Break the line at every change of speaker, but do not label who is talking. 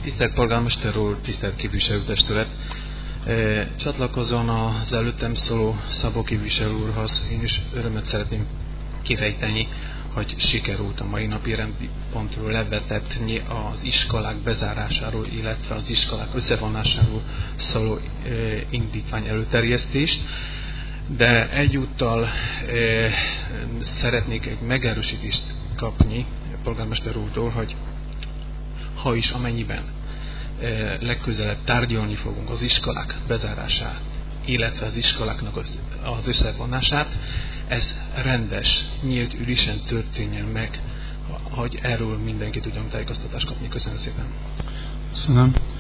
Tisztelt polgármester úr, tisztelt képviselőtestület! Csatlakozóan az előttem szóló Szabó képviselő úrhoz én is örömet szeretném kifejteni, hogy sikerült a mai napi rendi pontról levetetni az iskolák bezárásáról, illetve az iskolák összevonásáról szóló indítvány előterjesztést. De egyúttal szeretnék egy megerősítést kapni a polgármester úrtól, hogy ha is amennyiben legközelebb tárgyalni fogunk az iskolák bezárását, illetve az iskoláknak az összevonását, ez rendes, nyílt ülésen történjen meg, hogy erről mindenki tudjon tájékoztatást kapni. Köszönöm szépen.
Köszönöm.